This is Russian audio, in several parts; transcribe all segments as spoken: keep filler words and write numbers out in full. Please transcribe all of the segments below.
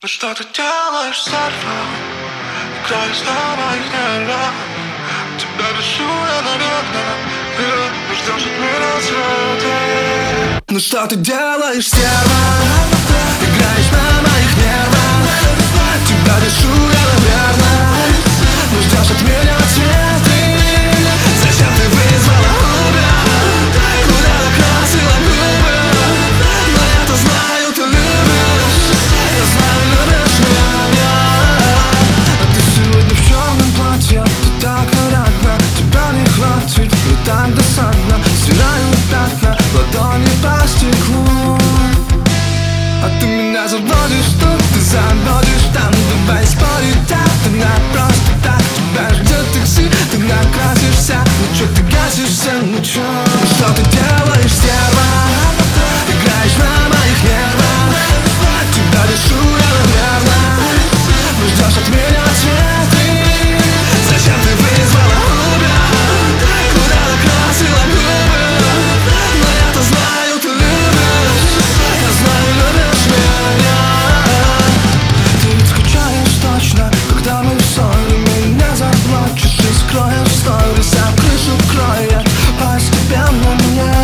Ну что ты делаешь, сорва? Играешь на моих нервах. Тебя решу я, наверное. И ждешь от меня взлеты. Ну что ты делаешь, стерва? Играешь на моих нервах. Тебя решу я, наверное. Но ждешь от меня ответы. Зачем ты вызвала Uber? Куда накрасила губы? Но я-то знаю, ты любишь. Я знаю, любишь меня. А ты сегодня в черном платье. Ты так нарядна. Тебя не хватит, не так досадно. Стираю пятна, ладони по стеклу. А ты меня заводишь тут, ты заводишь там. Давай спорить, так, ты на просто так. Тебя ждет такси, ты накрасишься. Ну чё ты гасишься, ну чё? Ну что ты делаешь, стерва? Играешь на моих нервах. Тебя решу я, наверное. Но ждешь от меня ответы. Зачем ты вызвала Uber? Куда накрасила губы? Но я-то знаю, ты любишь. Я знаю, любишь меня. Ты ведь скучаешь точно, когда мы в ссоре. Меня заплачешь и скроешь сторис, а крышу кроет постепенно мне.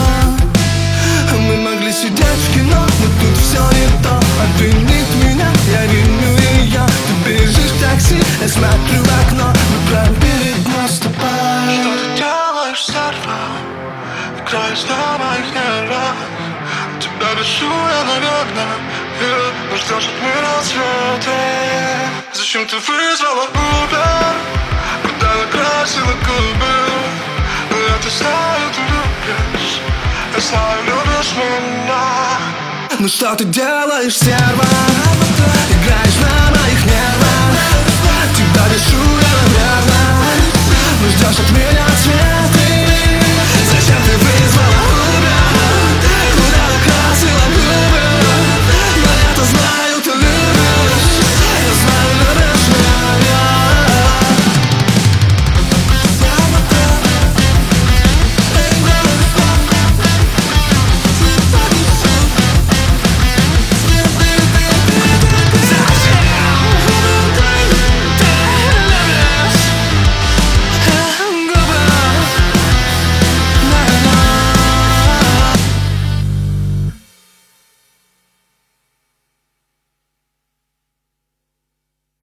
Мы могли сидеть в кино, но тут все не то. Обвинит меня, я виню ее. Ты бежишь в такси, я смотрю в окно. Мы пробили дно с тобой. Что ты делаешь, сорва? Играешь на моих нервах. Тебя решу я, наверное. Но ждешь от меня взлеты. Зачем ты вызвала Uber? Куда накрасила губы? Но я-то знаю, ты любишь. Я знаю, любишь меня. Ну что ты делаешь, стерва?